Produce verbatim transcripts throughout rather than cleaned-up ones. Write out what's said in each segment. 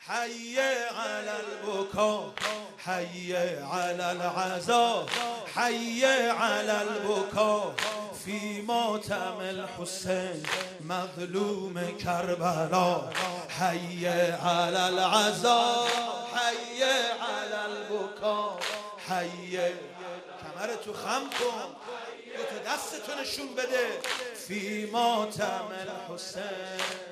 حي على البكاء حي على العزاء حي على البكاء في ماتم الحسین مظلوم کربلا حي على العزاء حي على البكاء حي کمرتو خم کن تو دستتو نشون بده فی ماتم الحسین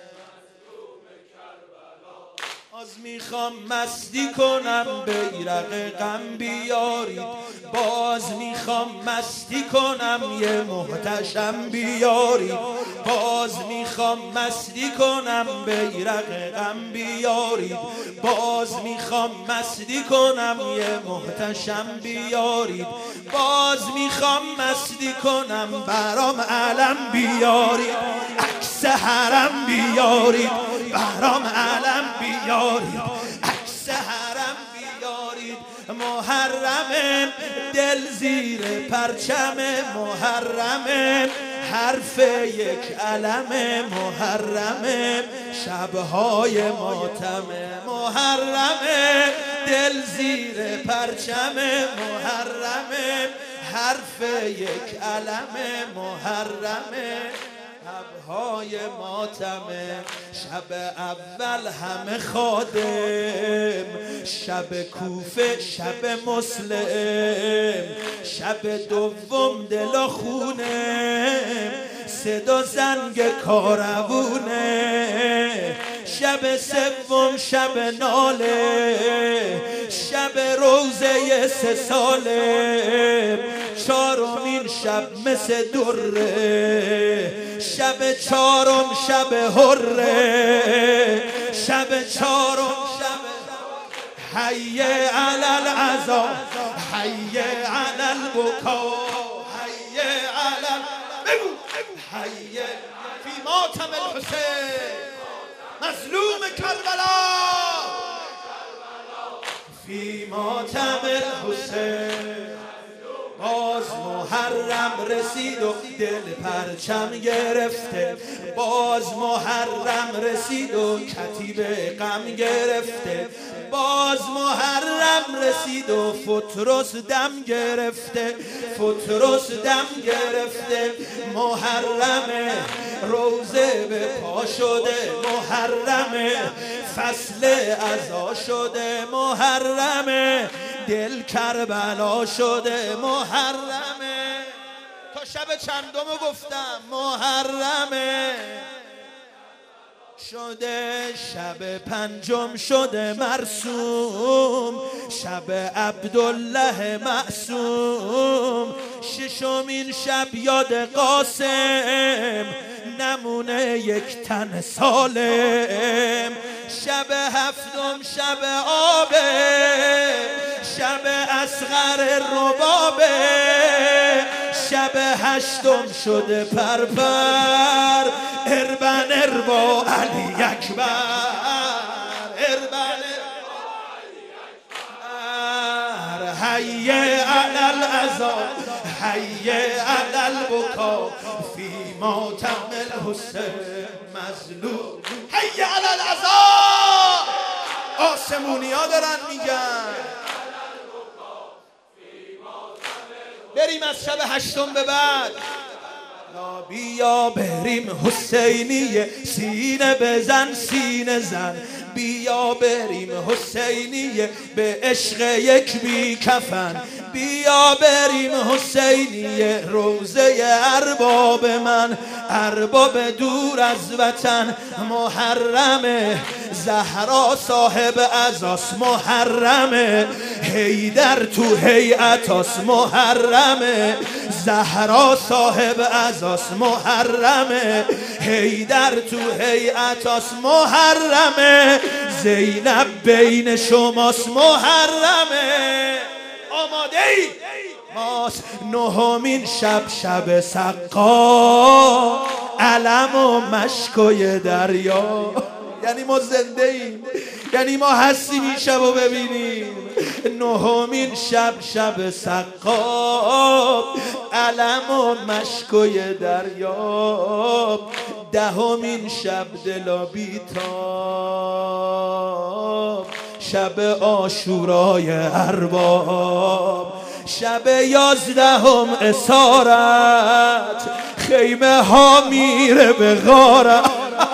باز میخوام مستی کنم بیرق غم بیارید باز میخوام مستی کنم یه محتشم بیارید باز میخوام مستی کنم بیرق غم بیارید باز میخوام مستی کنم یه محتشم بیارید باز میخوام مستی کنم برام علم بیارید عکس حرم بیارید برام علم بیارید عکس حرم بیارید محرم دل زیر پرچم محرم حرف یک علم محرم شبهای ماتم محرم دل زیر پرچم محرم حرف یک علم محرم شبهای ماتم شب اول همه خادم شب کوفه شب مسلم شب دوم دل خونه صدا زنگ کاروونه شب سوم شب ناله شب روزه سه ساله چهارمین شب مثل دره شب چهارم شب حره شب چهارم شب حی علی العزا حی علی البکا حی علی بگو حی فی ماتم الحسین مظلوم کربلا فی ماتم الحسین باز محرم رسید و دل پرچم گرفته باز محرم رسید و کتیب غم گرفته باز محرم رسید و فترس دم گرفته فترس دم گرفته محرم روزه به پا شده محرم فصل عزا شده محرم دل کربلا شده محرمه تا شب چندم گفتم محرمه شده شب پنجم شده مرسوم شب عبدالله معصوم ششمین شب یاد قاسم نمونه یک تن سالم شب هفتم شب آبه شب اصغر ربابه شب هشتم شده پرپر اربن اربا علی اکبر اربن اربا حی علی العزا حی علی البکا فی ماتم الحسین مظلوم حی علی العزا آسمونی ها دارن میگن بریم از شب هشتم به بعد بیا بریم حسینیه سینه بزن سینه زن بیا بریم حسینیه به عشق یک بی کفن بیا بریم حسینیه روزه ارباب من ارباب دور از وطن محرم زهرا صاحب عزاس محرم حیدر تو هیئتاس محرم زهرا صاحب عزاس محرم حیدر تو هیئتاس محرم زینب بین شماست محرمه آماده ای ماست نهمین شب شب سقا علم و مشکوی دریا یعنی ما زنده ایم یعنی ما هستیم این شب رو ببینیم نهمین شب شب سقا علم و مشکوی دریا دهمین شب دلا بیتاب، شب عاشورای ارباب، شب یازدهم اسارت، خیمه ها میره به غارت.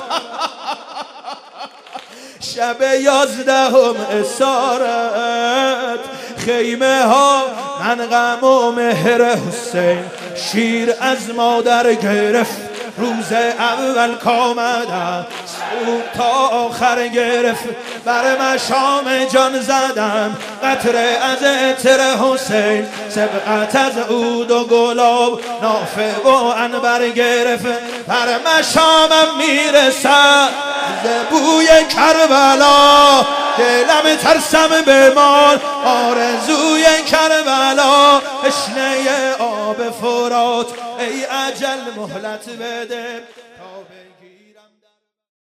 شب یازدهم اسارت، خیمه ها، من غم و مهر حسین شیر از مادر گرفت. روز اول کامدم صبح تا آخر گرفت، بر مشام جان زدم قطره از عطر حسین، سبقت از عود و گلاب نافه و عنبر گرفت. بر مشامم میرسد ز بوی کربلا، دلم ترسم بمان آرزوی کربلا. تشنه آب فرات ای اجل مهلت بده.